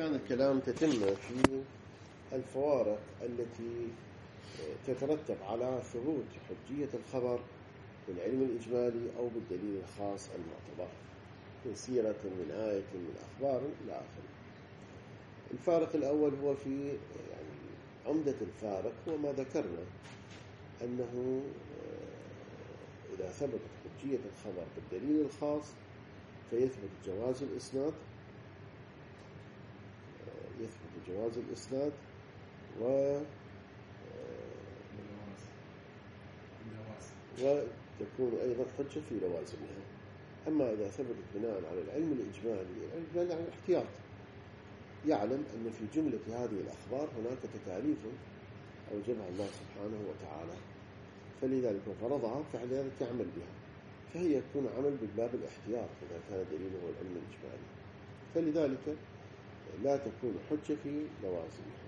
كان الكلام تتم في الفوارق التي تترتب على ثبوت حجية الخبر بالعلم الإجمالي أو بالدليل الخاص المعتبر من سيرة من آية من أخبار إلى آخره. الفارق الأول هو في عمدة الفارق هو ما ذكرنا أنه إذا ثبتت حجية الخبر بالدليل الخاص فيثبت جواز الإسناد، وتكون أيضا حجة في لوازمها. أما إذا ثبتت بناء على العلم الإجمالي عن الاحتياط، يعلم أن في جملة هذه الأخبار هناك تكاليف أوجبها الله سبحانه وتعالى، فلذلك فرضها فلذلك يعمل بها، فهي يكون عمل بالباب الاحتياط إذا كان دليله العلم الإجمالي، فلذلك لا تكون حجة في لوازمها.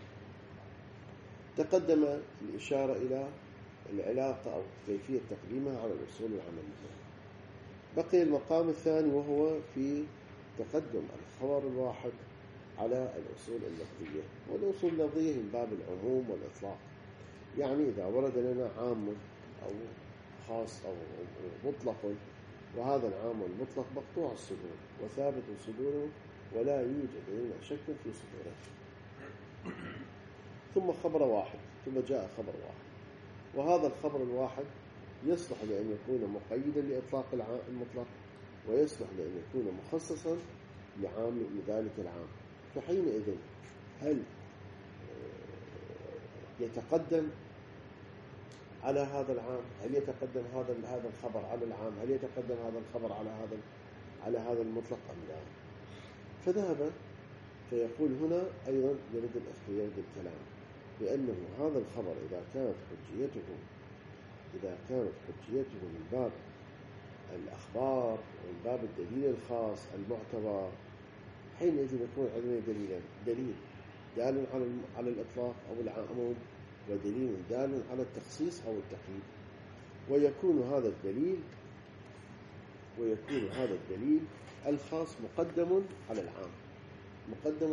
تقدم الإشارة إلى العلاقة أو كيفية تقديمها على الأصول العملية. بقي المقام الثاني وهو في تقدم الخبر الواحد على الأصول اللفظية، والأصول اللفظية من باب العموم والإطلاق، يعني إذا ورد لنا عام أو خاص أو مطلق، وهذا العام والمطلق مقطوع الصدور وثابت صدوره ولا يوجد لنا شك في صدوره، ثم خبر واحد، ثم جاء خبر واحد، وهذا الخبر الواحد يصلح لأن يكون مقيدا لإطلاق المطلق، ويصلح لأن يكون مخصصا لذلك العام. فحينئذ هل يتقدم على هذا العام؟ هل يتقدم هذا الخبر على العام؟ هل يتقدم هذا الخبر على هذا المطلق أم لا؟ فذهب فيقول هنا أيضا يرد الاختيار بالكلام، لأنه هذا الخبر إذا كانت حجيته من باب الأخبار ومن باب الدليل الخاص المعتبر، حينئذ يكون عندنا دليل دال على الإطلاق أو العموم، ودليل دال على التخصيص أو التقييد، ويكون هذا الدليل الخاص مقدم على العام، مقدم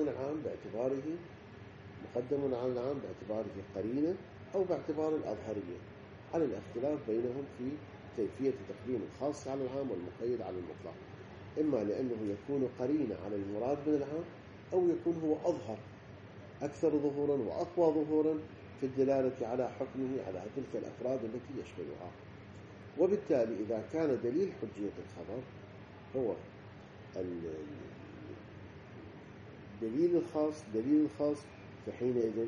على العام باعتباره قرينة أو باعتبار الأظهرية، على الاختلاف بينهم في كيفية تقديم الخاص على العام والمقيد على المطلق، إما لأنه يكون قرينة على المراد من العام، أو يكون هو أظهر أكثر ظهورا وأقوى ظهورا في الدلالة على حكمه على تلك الأفراد التي يشملها. وبالتالي إذا كان دليل حجية الخبر هو الدليل الخاص فحينئذ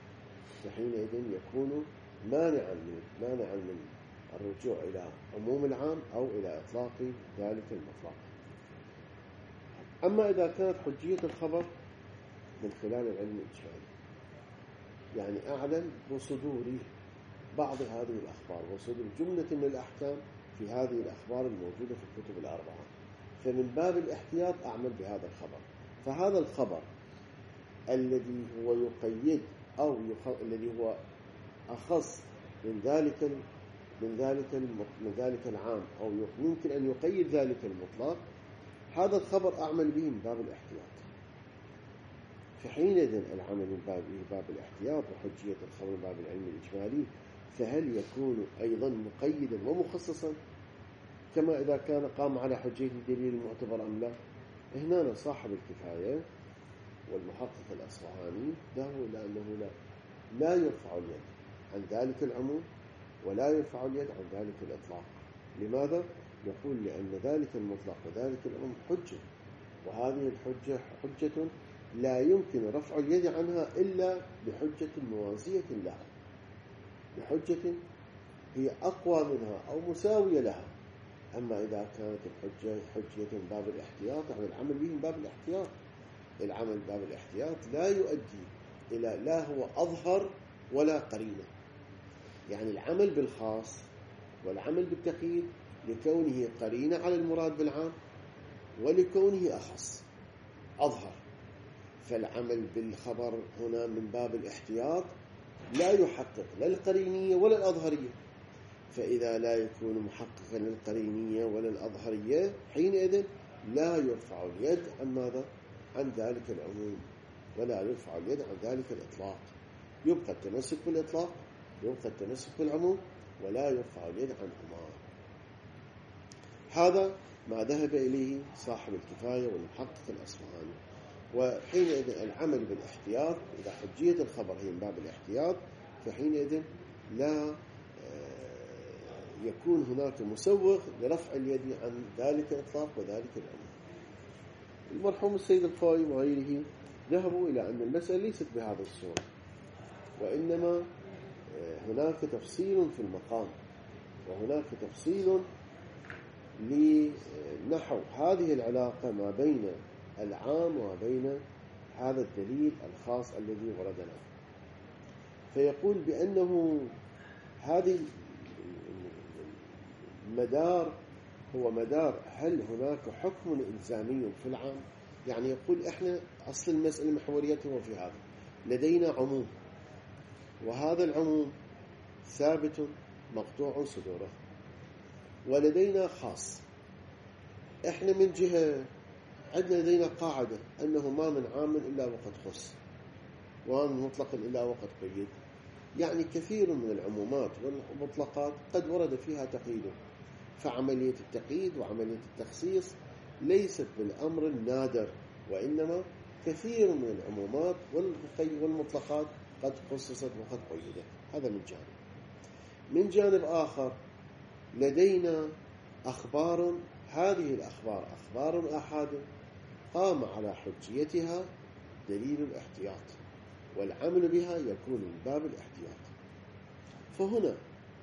يكون مانعا من الرجوع إلى عموم العام أو إلى إطلاق ذلك المطلق. أما إذا كانت حجية الخبر من خلال العلم الإجمالي، يعني أعلن بصدور بعض هذه الأخبار وصدور جملة من الأحكام في هذه الأخبار الموجودة في الكتب الأربعة، فمن باب الاحتياط أعمل بهذا الخبر. فهذا الخبر الذي هو يقيد أو الذي هو أخص من ذلك العام أو يمكن أن يقيد ذلك المطلق، هذا الخبر أعمل به من باب الاحتياط. فحينئذ العمل من باب الاحتياط وحجية الخبر من باب العلم الإجمالي، فهل يكون أيضا مقيدا ومخصصا كما إذا كان قام على حجية الدليل المعتبر أم لا؟ هنا صاحب الكفاية والمحقق الأصفهاني له لأنه لا يرفع اليد عن ذلك العموم ولا يرفع اليد عن ذلك الإطلاق. لماذا؟ يقول لأن ذلك المطلق وذلك العموم حجة، وهذه الحجة حجة لا يمكن رفع اليد عنها إلا بحجة موازية لها، بحجة هي أقوى منها أو مساوية لها. أما إذا كانت الحجة حجية من باب الاحتياط، يعني العمل به من باب الاحتياط، العمل باب الاحتياط لا يؤدي إلى لا هو أظهر ولا قرينة، يعني العمل بالخاص والعمل بالتقييد لكونه قرينة على المراد بالعام ولكونه أخص أظهر. فالعمل بالخبر هنا من باب الاحتياط لا يحقق لا القرينية ولا الأظهرية، فإذا لا يكون محققا للقرينية ولا الأظهرية حينئذ لا يرفع اليد عن ماذا؟ عن ذلك العموم ولا يرفع اليد عن ذلك الإطلاق. يبقى التمسك بالإطلاق، يبقى التمسك بالعموم، ولا يرفع اليد عنهما. هذا ما ذهب إليه صاحب الكفاية والمحقق الأصفهاني. وحينئذ العمل بالاحتياط، إذا حجية الخبر هي من باب الاحتياط، فحينئذ لا يكون هناك مسوغ لرفع اليد عن ذلك الإطلاق وذلك العموم. المرحوم السيد القائم وغيره ذهبوا إلى أن المسألة ليست بهذا الصورة، وإنما هناك تفصيل في المقام، وهناك تفصيل لنحو هذه العلاقة ما بين العام وما بين هذا الدليل الخاص الذي وردنا. فيقول بأنه هذه المدار هو مدار هل هناك حكم إلزامي في العام. يعني يقول إحنا أصل المسألة محوريته هو في هذا، لدينا عموم، وهذا العموم ثابت مقطوع صدوره، ولدينا خاص. إحنا من جهة عندنا لدينا قاعدة أنه ما من عام إلا وقد خص، وما من مطلق إلا وقد قيد. يعني كثير من العمومات والمطلقات قد ورد فيها تقييد، فعملية التقييد وعملية التخصيص ليست بالأمر النادر، وإنما كثير من العمومات والمطلقات قد خصصت وقد قيدت. هذا من جانب. من جانب آخر لدينا أخبار، هذه الأخبار أخبار آحاد قام على حجيتها دليل الاحتياط، والعمل بها يكون من باب الاحتياط. فهنا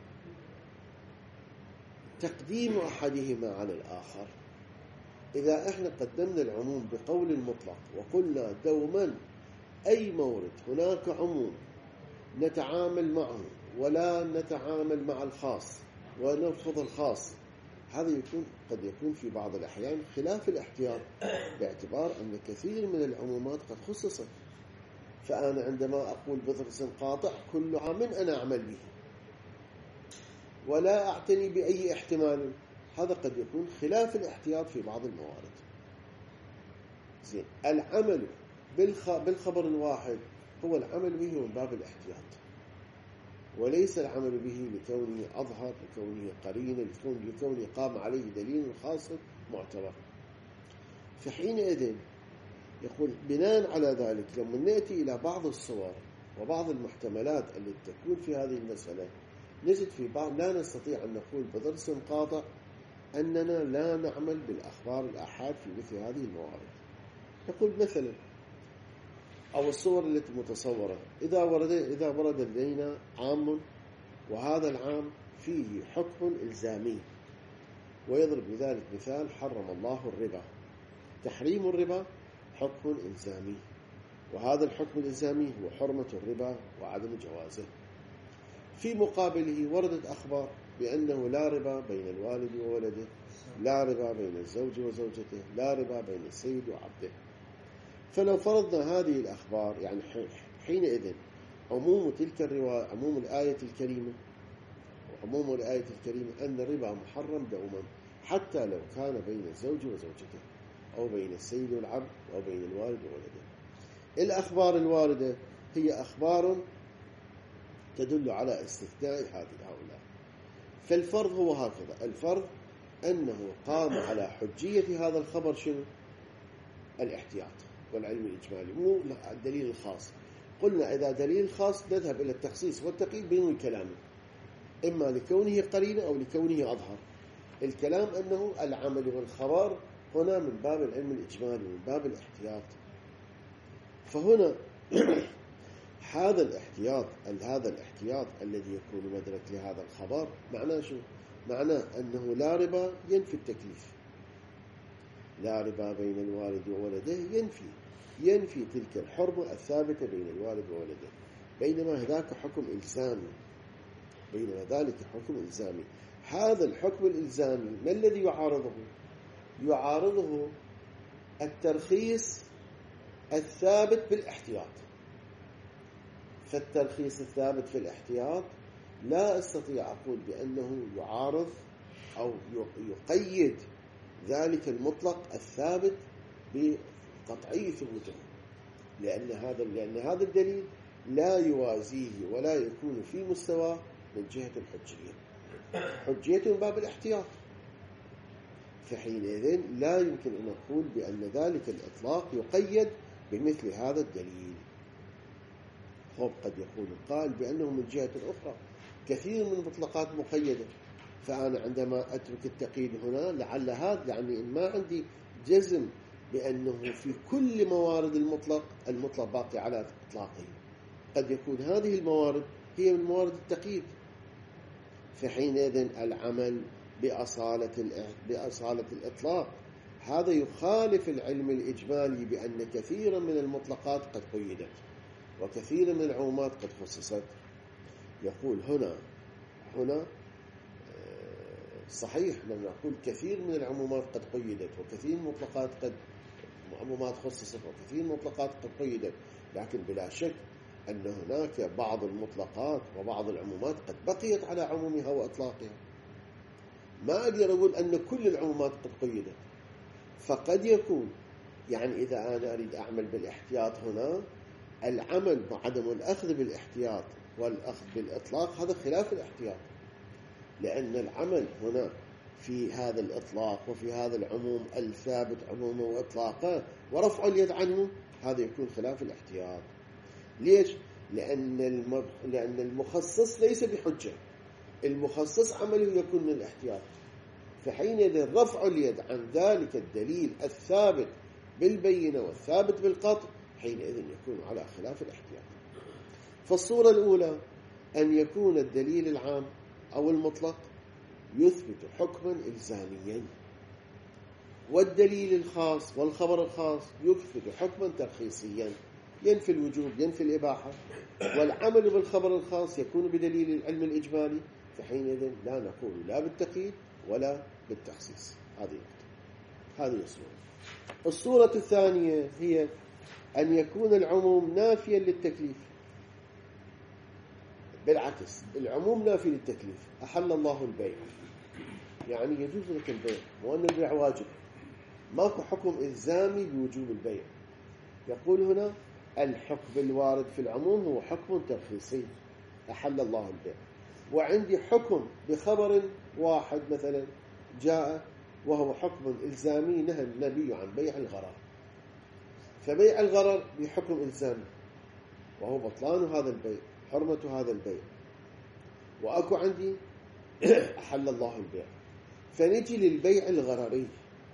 تقديم أحدهما على الآخر، إذا إحنا قدمنا العموم بقول المطلق وقلنا دوما أي مورد هناك عموم نتعامل معه ولا نتعامل مع الخاص ونرفض الخاص، هذا قد يكون في بعض الأحيان خلاف الاحتياط، باعتبار أن كثير من العمومات قد خصصت. فأنا عندما أقول بضرس قاطع كل عام أنا أعمل به ولا أعتني بأي احتمال، هذا قد يكون خلاف الاحتياط في بعض الموارد. زين، العمل بالخبر الواحد هو العمل به من باب الاحتياط، وليس العمل به لكونه أظهر، لكونه قرين، لكونه قام عليه دليل خاص معتبر. فحينئذ يقول بناء على ذلك لما نأتي إلى بعض الصور وبعض المحتملات التي تكون في هذه المسألة، نجد في بعض لا نستطيع أن نقول بضرس قاطع أننا لا نعمل بالأخبار الآحاد في مثل هذه الموارد. يقول مثلا أو الصور التي متصورة، إذا ورد لدينا عام وهذا العام فيه حكم إلزامي، ويضرب بذلك مثال حرم الله الربا، تحريم الربا حكم إلزامي، وهذا الحكم الإلزامي هو حرمة الربا وعدم جوازه. في مقابله وردت أخبار بأنه لا ربا بين الوالد وولده، لا ربا بين الزوج وزوجته، لا ربا بين السيد وعبده. فلو فرضنا هذه الأخبار، يعني حينئذ عموم تلك الرواية، عموم الآية الكريمة أن الربا محرم دوما، حتى لو كان بين الزوج وزوجته أو بين السيد والعبد أو بين الوالد وولده. الأخبار الواردة هي أخبار تدل على استثناء هؤلاء. فالفرض هو هكذا، الفرض أنه قام على حجية هذا الخبر شنو؟ الاحتياط والعلم الإجمالي، مو الدليل الخاص. قلنا إذا دليل خاص نذهب إلى التخصيص والتقييد بدون كلام، إما لكونه قرينة أو لكونه أظهر. الكلام أنه العمل والخبر هنا من باب العلم الإجمالي، من باب الاحتياط. فهنا هذا الاحتياط الذي يكون مدرك لهذا الخبر معناه شو؟ معناه أنه لا ربا ينفي التكليف، لا ربا بين الوالد وولده ينفي تلك الحرمة الثابتة بين الوالد وولده، بينما ذاك حكم إلزامي. هذا الحكم الإلزامي ما الذي يعارضه الترخيص الثابت بالاحتياط. فالترخيص الثابت في الاحتياط لا أستطيع أقول بأنه يعارض أو يقيد ذلك المطلق الثابت قطعي ثبوته، لأن هذا الدليل لا يوازيه ولا يكون في مستوى من جهة الحجية، حجية من باب الاحتياط. فحينئذ لا يمكن أن نقول بأن ذلك الإطلاق يقيد بمثل هذا الدليل. قد يقول القائل بأنه من جهة أخرى كثير من المطلقات مقيدة، فأنا عندما أترك التقييد هنا لعل هذا يعني إن ما عندي جزم بأنه في كل موارد المطلق باقي على إطلاقه، قد يكون هذه الموارد هي من موارد التقييد، فحينئذ العمل بأصالة الإطلاق هذا يخالف العلم الإجمالي بأن كثيرا من المطلقات قد قيدت وكثير من العمومات قد خصصت. يقول هنا صحيح لما نقول كثير من العمومات قد قيدت وكثير من المطلقات قد عمومات خصصت وكثير من المطلقات قد قيدت، لكن بلا شك أن هناك بعض المطلقات وبعض العمومات قد بقيت على عمومها وإطلاقها. ما أقدر أقول أن كل العمومات قد قيدت، فقد يكون يعني إذا أنا أريد أعمل بالاحتياط هنا، العمل بعدم الأخذ بالاحتياط والأخذ بالإطلاق هذا خلاف الاحتياط، لأن العمل هنا في هذا الإطلاق وفي هذا العموم الثابت عمومه وإطلاقه ورفع اليد عنه هذا يكون خلاف الاحتياط. ليش؟ لأن المخصص ليس بحجة، المخصص عمله يكون من الاحتياط، فحينئذ رفع اليد عن ذلك الدليل الثابت بالبينة والثابت بالقطع حينئذ يكون على خلاف الاحتياط. فالصورة الأولى أن يكون الدليل العام أو المطلق يثبت حكما إلزاميا، والدليل الخاص والخبر الخاص يثبت حكما ترخيصيا ينفي الوجوب ينفي الإباحة، والعمل بالخبر الخاص يكون بدليل العلم الإجمالي، فحينئذ لا نقول لا بالتقييد ولا بالتخصيص. هذه الصورة. الصورة الثانية هي أن يكون العموم نافيا للتكليف، بالعكس العموم نافي للتكليف. أحل الله البيع يعني يجوز لك البيع وأن البيع واجب، ماكو حكم إلزامي بوجوب البيع. يقول هنا الحكم الوارد في العموم هو حكم ترخيصي، أحل الله البيع، وعندي حكم بخبر واحد مثلا جاء وهو حكم إلزامي نهى النبي عن بيع الغرر، فبيع الغرر بحكم إلزامي وهو بطلان هذا البيع حرمة هذا البيع، وأكو عندي أحل الله البيع. فنجي للبيع الغرري،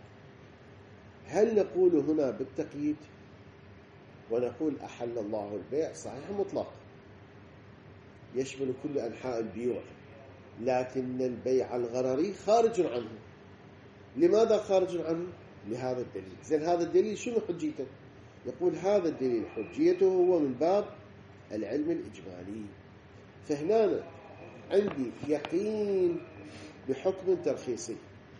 هل نقول هنا بالتقييد ونقول أحل الله البيع؟ صحيح مطلق يشمل كل أنحاء البيوع، لكن البيع الغرري خارج عنه. لماذا خارج عنه؟ لهذا الدليل. زين هذا الدليل شنو حجيته؟ يقول هذا الدليل حجيته هو من باب العلم الإجمالي، فهنا عندي يقين بحكم ترخيصي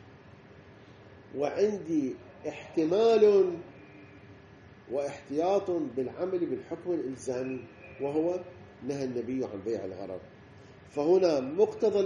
وعندي احتمال واحتياط بالعمل بالحكم الإلزامي وهو نهى النبي عن بيع الغرر. فهنا مقتضى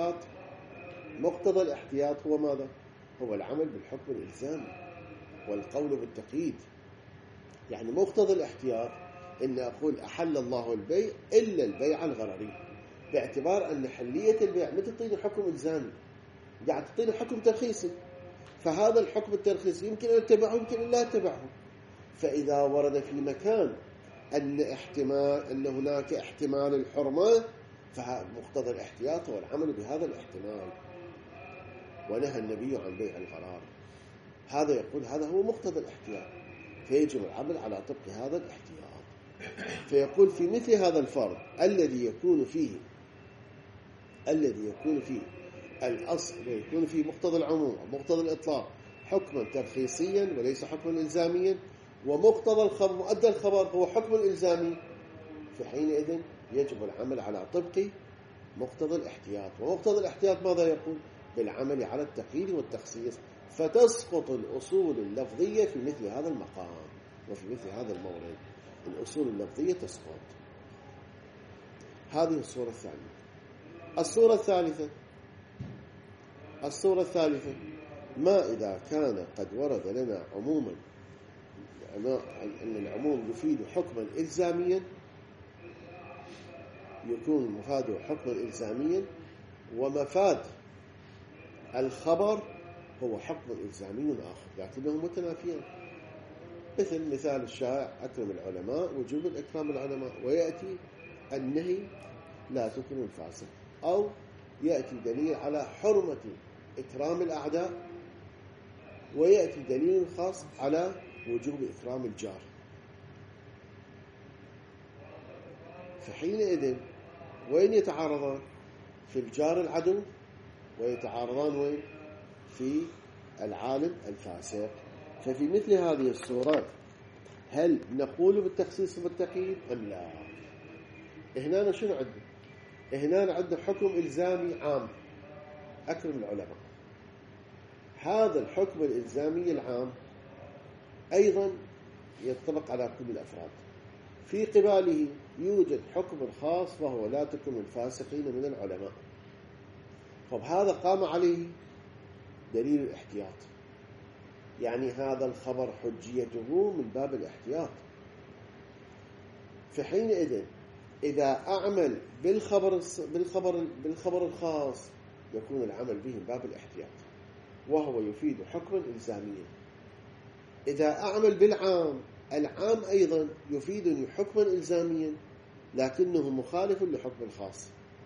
الاحتياط هو ماذا؟ هو العمل بالحكم الإلزامي والقول بالتقييد. يعني مقتضى الاحتياط إن أقول أحل الله البيع إلا البيع الغرري، باعتبار أن حلية البيع ما تعطيني حكم إلزامي، قاعد تعطيني حكم ترخيصي، فهذا الحكم الترخيصي يمكن أن أتبعه يمكن أن لا أتبعه. فإذا ورد في مكان أن هناك احتمال الحرمة، فمقتضى الاحتياط هو العمل بهذا الاحتمال، ونهى النبي عن بيع الغرار. هذا يقول هذا هو مقتضى الاحتياط، فيجب العمل على طبق هذا الاحتياط. فيقول في مثل هذا الفرض الذي يكون فيه الأصل ويكون فيه مقتضى العموم ومقتضى الإطلاق حكما ترخيصيا وليس حكما إلزاميا، ومقتضى الخبر مؤدى الخبر هو حكم إلزامي، فحينئذ يجب العمل على طبق مقتضى الاحتياط. ومقتضى الاحتياط ماذا يقول؟ بالعمل على التقييد والتخصيص، فتسقط الأصول اللفظية في مثل هذا المقام وفي مثل هذا المورد، الأصول اللفظية تسقط. هذه الصورة الثانية. الصورة الثالثة ما إذا كان قد ورد لنا عموما أن العموم يفيد حكما إلزاميا، يكون مفاده حكما إلزاميا، ومفاد الخبر هو حكم إلزامي آخر، لكنهم متنافيان. مثال الشائع أكرم العلماء، وجوب الإكرام العلماء، ويأتي النهي لا تكرم الفاسق، أو يأتي دليل على حرمة إكرام الأعداء، ويأتي دليل خاص على وجوب إكرام الجار. فحينئذ وين يتعارضان؟ في الجار العدو، ويتعارضان وين؟ في العالم الفاسق. ففي مثل هذه الصورة هل نقول بالتخصيص والتقييد أم لا؟ هنا شنو عندنا؟ هنا عندنا حكم إلزامي عام، أكرم العلماء. هذا الحكم الإلزامي العام أيضا ينطبق على كل الأفراد. في قباله يوجد حكم خاص وهو لا تكرم الفاسقين من العلماء. هذا قام عليه دليل الاحتياط، يعني هذا الخبر حجيته من باب الاحتياط. فحينئذ إذا أعمل بالخبر الخاص يكون العمل به من باب الاحتياط، وهو يفيد حكما إلزاميا. إذا أعمل بالعام، العام أيضا يفيدني حكما إلزاميا لكنه مخالف لحكم الخاص.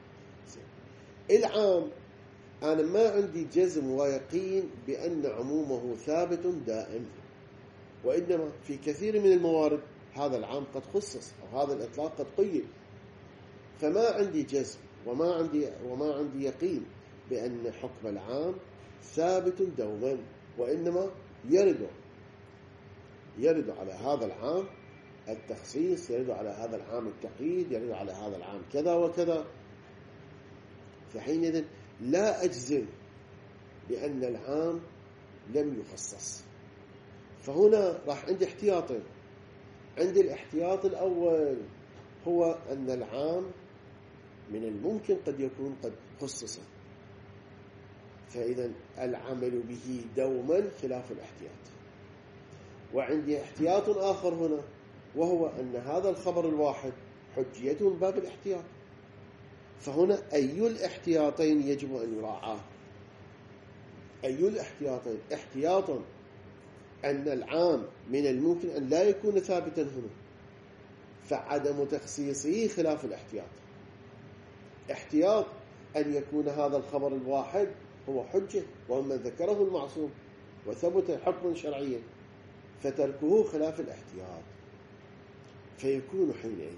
العام أنا ما عندي جزم ويقين بأن عمومه ثابت دائم، وإنما في كثير من الموارد هذا العام قد خصص، أو هذا الإطلاق قد قيد. فما عندي جزم وما عندي يقين بأن حكم العام ثابت دوما، وإنما يرد على هذا العام التخصيص، يرد على هذا العام التقييد، يرد على هذا العام كذا وكذا. فحينئذ لا أجزم بأن العام لم يخصص. فهنا راح عندي احتياطين. عندي الاحتياط الأول هو أن العام من الممكن قد يكون قد خصص، فإذا العمل به دوما خلاف الاحتياط. وعندي احتياط آخر هنا، وهو أن هذا الخبر الواحد حجيته من باب الاحتياط. فهنا أي الاحتياطين يجب أن يراعاه؟ أي الاحتياطين؟ احتياطا أن العام من الممكن أن لا يكون ثابتا هنا، فعدم تخصيصه خلاف الاحتياط. احتياط أن يكون هذا الخبر الواحد هو حجة ومن ذكره المعصوم وثبت حكما شرعيا، فتركه خلاف الاحتياط. فيكون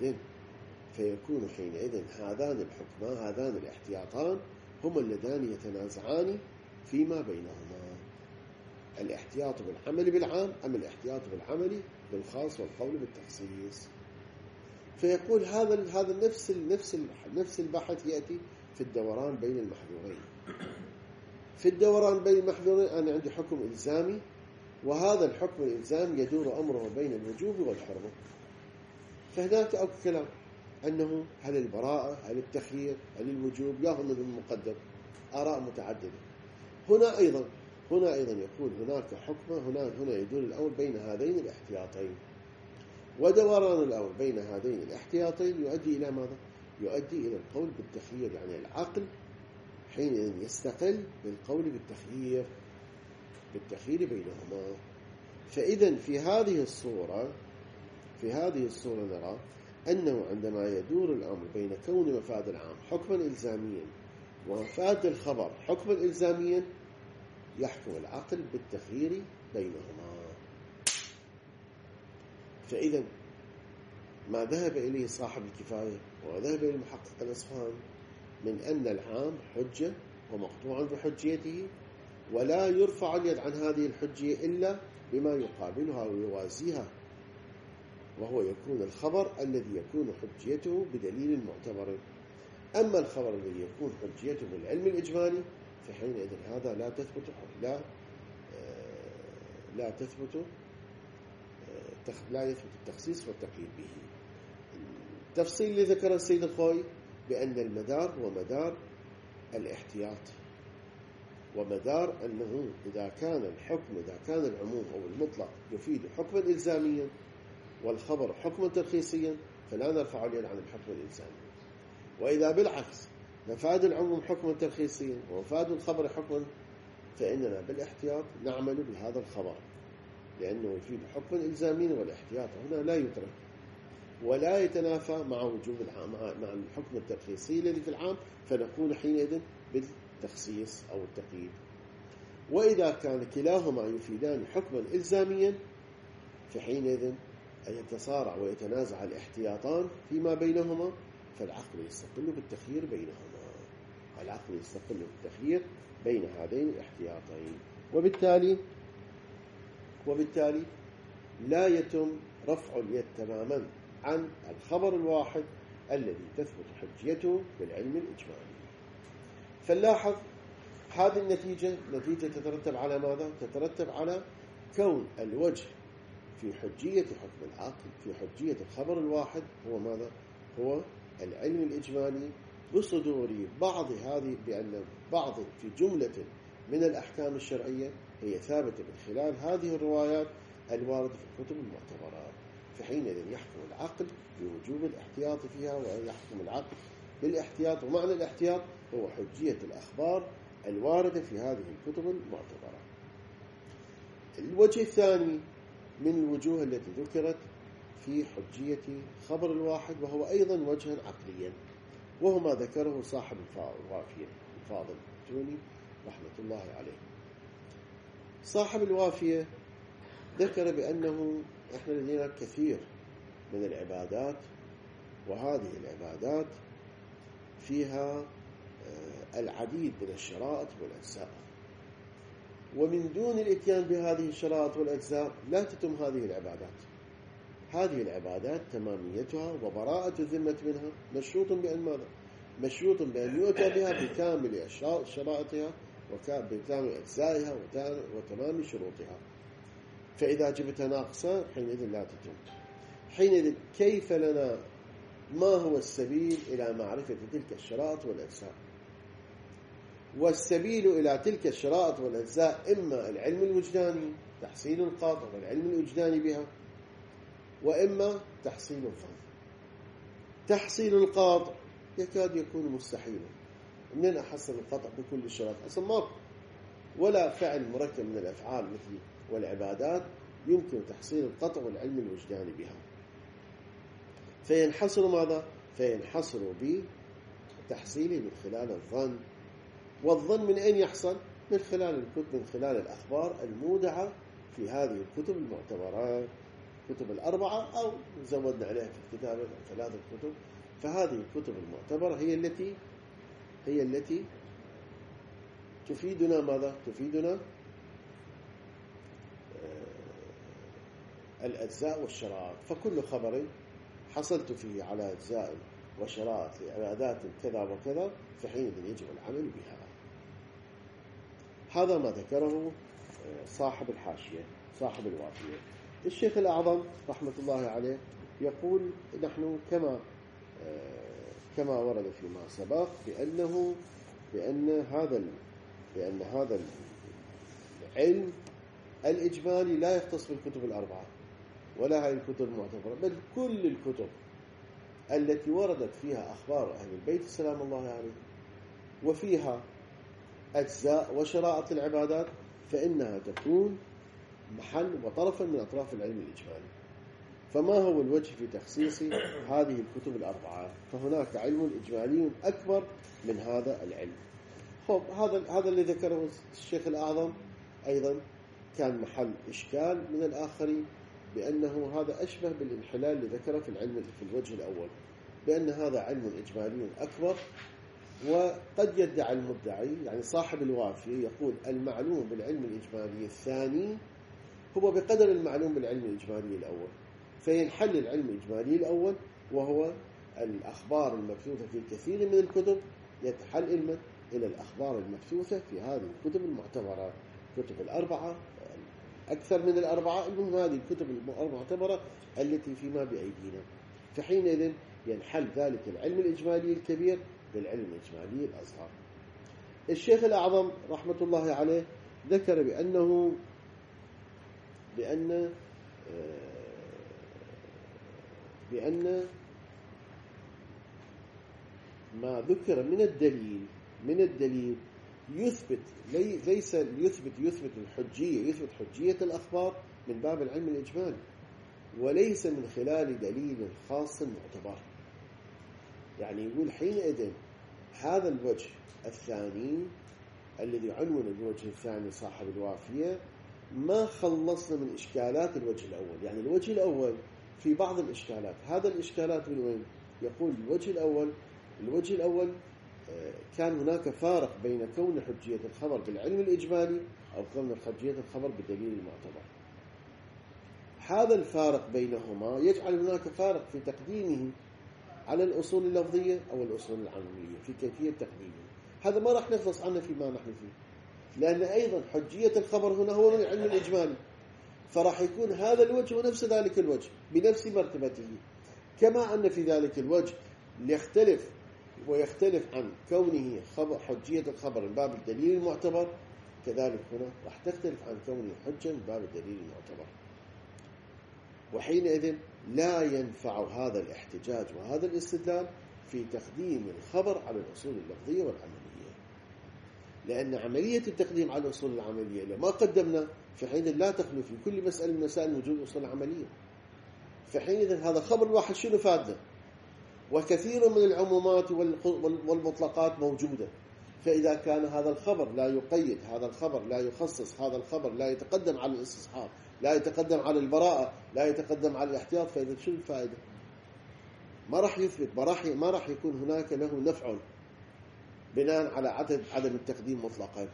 حينئذ هذان الاحتياطان هما اللذان يتنازعان فيما بينهما: الاحتياط بالعمل بالعام أم الاحتياط بالعمل بالخاص والقول بالتخصيص. فيقول هذا نفس البحث يأتي في الدوران بين المحذورين. في الدوران بين المحذورين أنا عندي حكم إلزامي، وهذا الحكم الإلزامي يدور أمره بين الوجوب والحرمة. فهناك أو كلام أنه هل البراءة، هل التخيير، هل الوجوب، ياهم من المقدم، آراء متعددة. هنا أيضا يكون هناك حكمة، هنا يدور الأمر بين هذين الاحتياطين، ودوران الأمر بين هذين الاحتياطين يؤدي إلى ماذا؟ يؤدي إلى القول بالتخيير، يعني العقل حينئذ يستقل بالقول بالتخيير بينهما. فإذا في هذه الصورة نرى أنه عندما يدور الأمر بين كون مفاد العام حكما إلزاميا ومفاد الخبر حكما إلزاميا، يحكم العقل بالتخيير بينهما. فإذا ما ذهب إليه صاحب الكفاية وذهب إليه المحقق الأصفهاني من أن العام حجة ومقطوعا بحجيته، ولا يرفع اليد عن هذه الحجية إلا بما يقابلها ويوازيها، وهو يكون الخبر الذي يكون حجيته بدليل معتبر. أما الخبر الذي يكون حجيته بالعلم الإجمالي فحينئذ هذا لا يثبت التخصيص والتقييد به. التفصيل اللي ذكره السيد الخوي بأن المدار هو مدار الاحتياط، ومدار أنه إذا كان العموم أو المطلق يفيد حكما إلزاميا والخبر حكما ترخيصيا فلا نرفع اليد عن الحكم الإلزامي، وإذا بالعكس مفاد العموم حكما ترخيصيا ومفاد الخبر حكما فإننا بالاحتياط نعمل بهذا الخبر لأنه يفيد حكما إلزاميا، والاحتياط هنا لا يترك ولا يتنافى مع وجوب مع الحكم الترخيصي الذي في العام، فنكون حينئذ بالتخصيص أو التقييد. وإذا كان كلاهما يفيدان حكما إلزاميا فحينئذ أن يتصارع ويتنازع الاحتياطان فيما بينهما، فالعقل يستقل بالتخيير بينهما، العقل يستقل بالتخيير بين هذين الاحتياطين، وبالتالي لا يتم رفع اليد تماما عن الخبر الواحد الذي تثبت حجيته بالعلم الإجمالي. فنلاحظ هذه نتيجة تترتب على ماذا؟ تترتب على كون الوجه في حجية حكم العقل في حجية الخبر الواحد هو ماذا؟ هو العلم الإجمالي بصدور بأن بعض في جملة من الأحكام الشرعية هي ثابتة من خلال هذه الروايات الواردة في الكتب المعتبرات، فحينئذ يحكم العقل بوجوب الاحتياط فيها، ويحكم العقل بالاحتياط، ومعنى الاحتياط هو حجية الأخبار الواردة في هذه الكتب المعتبرة. الوجه الثاني من الوجوه التي ذكرت في حجية خبر الواحد وهو أيضا وجها عقليا، وهو ما ذكره صاحب الوافية الفاضل التوني رحمة الله عليه. صاحب الوافية ذكر بأنه إحنا لدينا كثير من العبادات، وهذه العبادات فيها العديد من الشرائط والأجزاء، ومن دون الاتيان بهذه الشرائط والأجزاء لا تتم هذه العبادات. هذه العبادات تماميتها وبراءة الذمة منها مشروط بأن ماذا؟ مشروط بأن يؤتى بها بكامل شرائطها وبكامل أجزائها وتمام شروطها، فإذا جبتها ناقصة حينئذ لا تتم. حينئذ كيف لنا ما هو السبيل إلى معرفة تلك الشرائط والأجزاء؟ والسبيل إلى تلك الشرائط والأجزاء إما العلم الوجداني تحصيل القاطع والعلم الوجداني بها، وإما تحصيل الظن. تحصيل القاطع يكاد يكون مستحيلا، منين أحصل القطع بكل الشرائط؟ أصلا ما ولا فعل مركب من الأفعال مثل والعبادات يمكن تحصيل القطع والعلم الوجداني بها، فينحصر ماذا؟ فينحصر بتحصيله من خلال الظن. والظن من أين يحصل؟ من خلال الكتب، من خلال الأخبار المودعة في هذه الكتب المعتبرات، كتب الأربعة أو زودنا عليها في الكتاب 3 كتب. فهذه الكتب المعتبرة هي التي تفيدنا ماذا؟ تفيدنا الأجزاء والشرائط. فكل خبر حصلت فيه على أجزاء وشرائط لعبادات كذا وكذا فحينئذ يجب العمل بها. هذا ما ذكره صاحب الحاشية صاحب الوافية. الشيخ الأعظم رحمة الله عليه يقول نحن كما ورد فيما سبق بأن هذا العلم الإجمالي لا يختص بالكتب الأربعة ولا هذه الكتب المعتبرة، بل كل الكتب التي وردت فيها أخبار أهل البيت سلام الله عليه وفيها أجزاء وشرائط العبادات فإنها تكون محل وطرفا من أطراف العلم الإجمالي. فما هو الوجه في تخصيص هذه الكتب الأربعة؟ فهناك علم إجمالي أكبر من هذا العلم. هذا اللي ذكره الشيخ الأعظم أيضا كان محل إشكال من الآخرين، بأنه هذا أشبه بالانحلال اللي ذكره في الوجه الأول، بأن هذا علم إجمالي أكبر. وقد يدعي المدعي يعني صاحب الوافي يقول المعلوم بالعلم الإجمالي الثاني هو بقدر المعلوم بالعلم الإجمالي الأول، فينحل العلم الإجمالي الأول وهو الأخبار المبثوثة في كثير من الكتب يتحل إلى الأخبار المبثوثة في هذه الكتب المعتبرة، كتب الأربعة أكثر من الأربعة، المهم هذه الكتب المعتبرة التي فيما بأيدينا. فحينئذ ينحل ذلك العلم الإجمالي الكبير بالعلم الإجمالي الأصغر. الشيخ الأعظم رحمة الله عليه ذكر بأن ما ذكر من الدليل يثبت ليس يثبت الحجية، يثبت حجية الأخبار من باب العلم الإجمالي، وليس من خلال دليل خاص معتبر. يعني يقول حينئذ هذا الوجه الثاني الذي عنون الوجه الثاني صاحب الوافية ما خلصنا من إشكالات الوجه الأول. يعني الوجه الأول في بعض الإشكالات، هذا الإشكالات من وين؟ يقول الوجه الأول كان هناك فارق بين كون حجية الخبر بالعلم الإجمالي أو كون حجية الخبر بالدليل المعتبر. هذا الفارق بينهما يجعل هناك فارق في تقديمه على الأصول اللفظية أو الأصول العملية في كيفية تقديمه. هذا ما راح نخلص عنه فيما نحن فيه، لأن أيضا حجية الخبر هنا هو من العلم الإجمالي، فراح يكون هذا الوجه ونفس ذلك الوجه بنفس مرتبته، كما أن في ذلك الوجه يختلف عن كونه حجية الخبر من باب الدليل المعتبر، كذلك هنا راح تختلف عن كونه حجة من باب الدليل المعتبر. وحينئذ لا ينفع هذا الاحتجاج وهذا الاستدلال في تقديم الخبر على الأصول اللفظية والعملية، لأن عملية التقديم على الأصول العملية لما قدمنا في حين لا تخلو في كل مسألة من مسائل وجود أصول عملية. فحينئذ هذا خبر الواحد شنو فادنا؟ وكثير من العمومات والمطلقات موجودة. فإذا كان هذا الخبر لا يقيد، هذا الخبر لا يخصص، هذا الخبر لا يتقدم على الاستصحاب، لا يتقدم على البراءة، لا يتقدم على الاحتياط، فإذا شو الفائدة؟ ما راح يثبت، ما راح يكون هناك له نفع بناء على عدم التقديم مطلقا.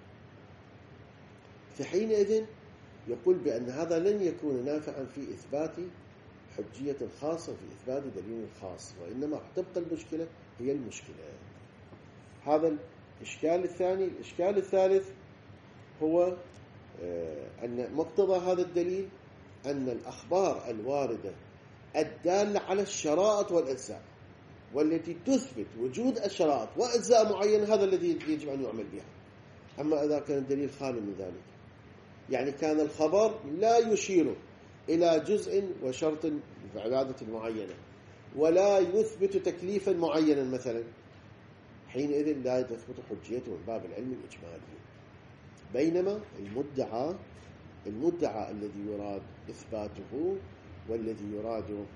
في حينئذ يقول بأن هذا لن يكون نافعا في إثبات حجية خاصة، في إثبات دليل خاص، وإنما تبقى المشكلة هي المشكلة. هذا الإشكال الثاني. الإشكال الثالث هو أن مقتضى هذا الدليل أن الأخبار الواردة الدالة على الشرائط والأجزاء والتي تثبت وجود الشرائط وأجزاء معينة، هذا الذي يجب أن يعمل بها. أما إذا كان الدليل خالي من ذلك، يعني كان الخبر لا يشير إلى جزء وشرط في عبادة معينة ولا يثبت تكليفا معينا مثلا، حينئذ لا تثبت حجيته من باب العلم الإجمالي. بينما المدعى الذي يراد إثباته والذي يراد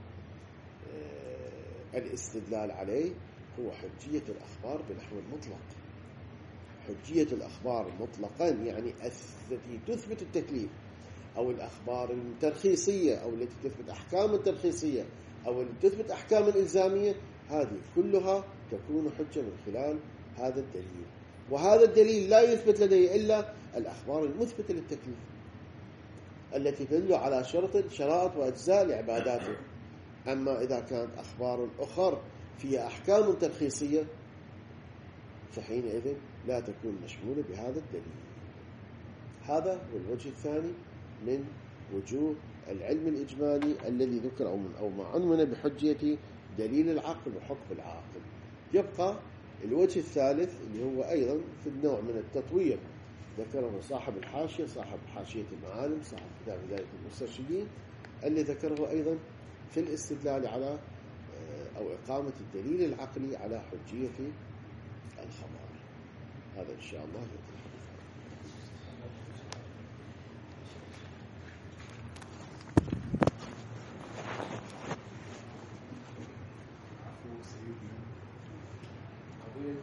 الاستدلال عليه هو حجية الأخبار بنحو المطلق. حجية الأخبار مطلقا يعني التي تثبت التكليف، أو الأخبار الترخيصية، أو التي تثبت أحكام الترخيصية، أو التي تثبت أحكام الإلزامية، هذه كلها تكون حجة من خلال هذا الدليل. وهذا الدليل لا يثبت لديه إلا الأخبار المثبتة للتكليف التي تدل على شرائط وأجزاء لعباداته. أما إذا كانت أخبار أخرى فيها أحكام ترخيصية فحينئذ لا تكون مشمولة بهذا الدليل. هذا هو الوجه الثاني من وجوه العلم الإجمالي الذي ذكر أو ما عنون بحجية دليل العقل وحكم العاقل. يبقى الوجه الثالث اللي هو أيضا في النوع من التطوير، ذكره صاحب الحاشية، صاحب حاشية المعالم، صاحب كتاب هداية المسترشدين، اللي ذكره أيضا في الاستدلال على أو إقامة الدليل العقلي على حجية الخبر. هذا إن شاء الله يتحدث.